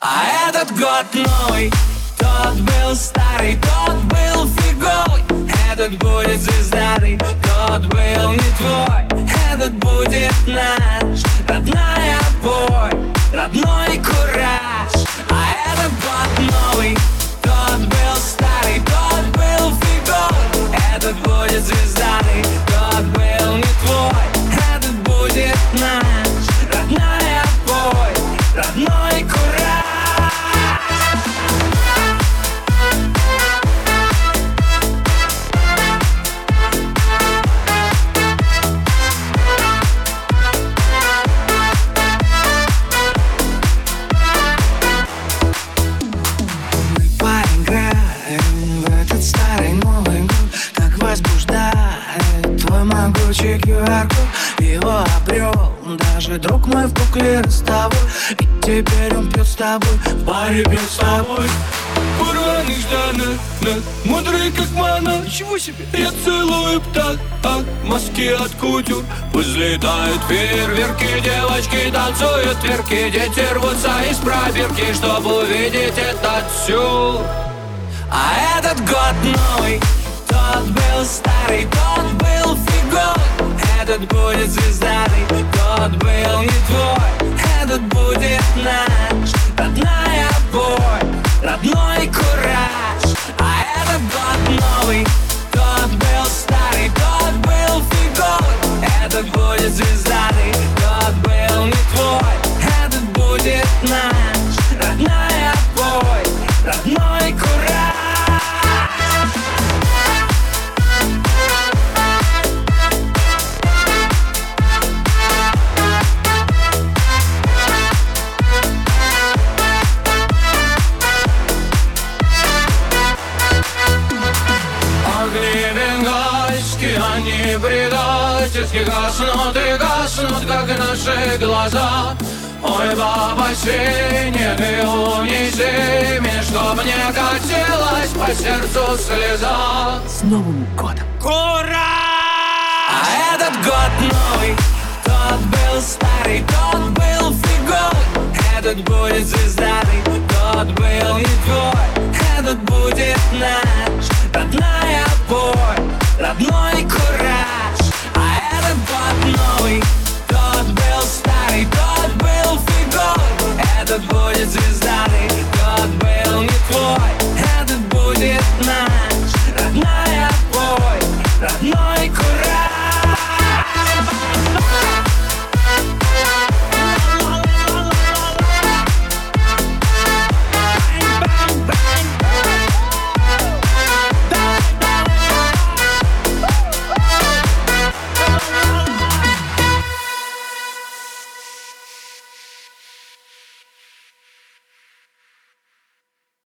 А этот год новый, тот был старый, тот был фиговый. Этот будет звездатый, тот был не твой. Этот будет наш, родная бой, родной кураж. А этот год новый, тот был старый, тот был фиговый. Этот будет звездатый, тот был не твой. Этот будет наш, родная бой, родной кураж. Старый Новый год, как возбуждает твой могучий QR-код. Его обрел даже друг мой в букле с тобой. И теперь он пьет с тобой, в баре пьет с тобой. Порванный штаны, мудрый как мана. Ничего себе! Я целую птах, маски от кутюр. Взлетают фейерверки, девочки танцуют тверки. Дети рвутся из пробирки, чтобы увидеть этот сюр. А этот год новый, тот был старый, тот был фиговый. Этот будет звездатый, тот был не твой. Этот будет наш, родная бой, родной кураж. А этот год новый, тот был старый, тот был фиговый. Этот будет звездатый, тот был не твой. Этот будет наш, родная бой, родной кураж. Они предательски гаснут и гаснут, как и наши глаза. Ой, баба, синяя, ты унеси меня, чтоб не катилась по сердцу слеза. С Новым годом! Ура! А этот год новый, тот был старый, тот был фиговый. Этот будет звездатый, тот был не твой. Этот будет наш, родная бой, родной кураж. А этот год новый, тот был старый, тот был фиговый. Этот будет звездатый, тот был не твой. Этот будет наш.